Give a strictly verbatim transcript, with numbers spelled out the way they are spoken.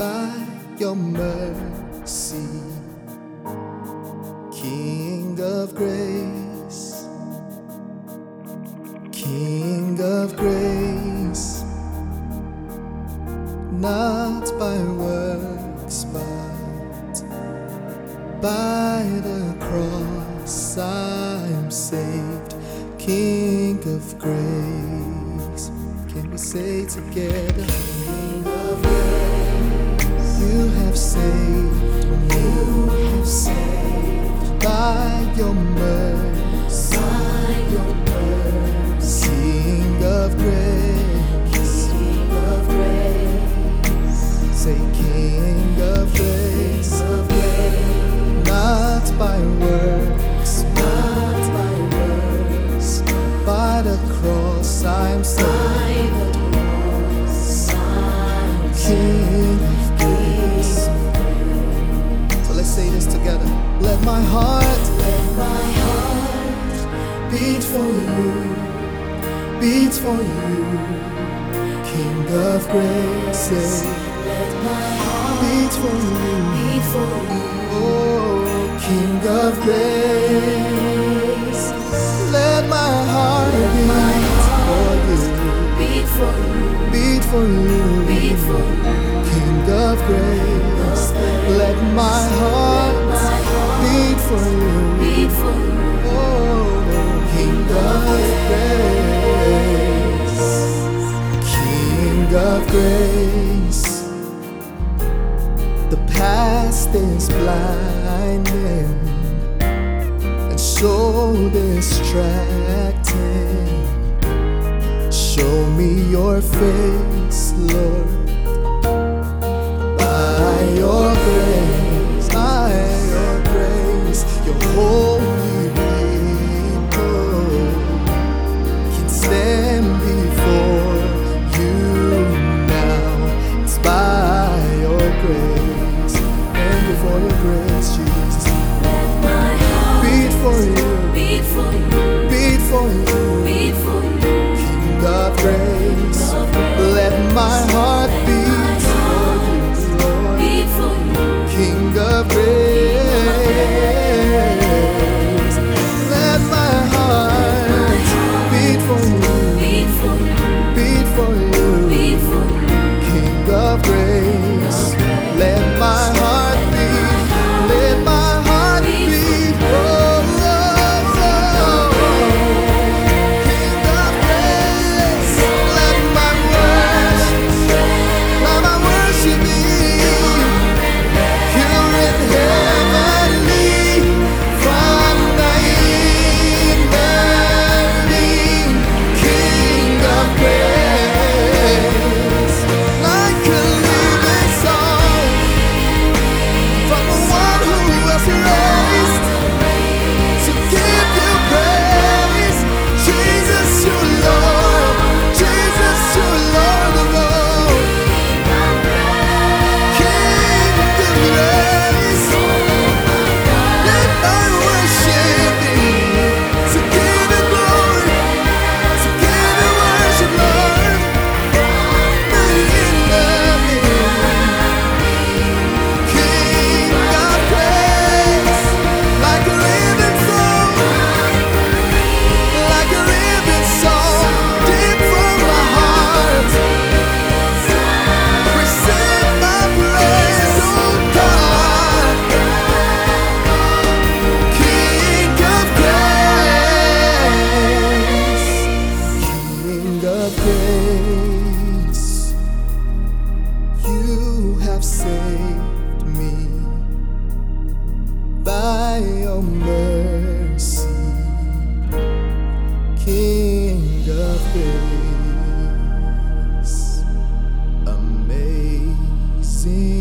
by your mercy. King of grace, King of grace, not by works but by the cross I am saved. King of grace, can we say together? King of grace, you have saved me. You have saved by your mercy. By your mercy. King of grace, King of grace, say King of grace, King of grace, not by works, not by works, by the cross I'm saved. King of grace. So let's say this together. Let my heart, let my heart beat for you, beat for you. King of grace, say, let my heart beat for you, beat for you. Oh, King of grace, let my heart beat for you, beat for you, beat for you. King of grace, let my heart beat for you, beat for you. Oh, King of grace, King of grace. The past is blinding and so distracting. Show me your face, Lord. By your grace, by your grace, your holy people can stand before you now. It's by your grace. Thank you for your grace, Jesus. Let my heart beat for you, beat for you, beat for you, beat for you. King of grace, let my heart beat for you, Lord. Beat for you. King of grace, let my heart beat for you, beat for you, beat for you, beat for you. King of grace, let my heart beat, let my heart beat. Oh, oh, oh. King of grace, let my worship, let my worship be pure and heavenly from the innerly. King of grace, like a living song from the one who was raised to give you praise. Jesus, you Lord, Jesus, you Lord of all. King of grace, let my worship be to give you glory, to give you worship, Lord. May you love me. King of grace, like a living song, like a living song, deep from my heart. Receive my praise, oh God. King of grace, King of grace, you have saved me by your mercy. King of grace, amazing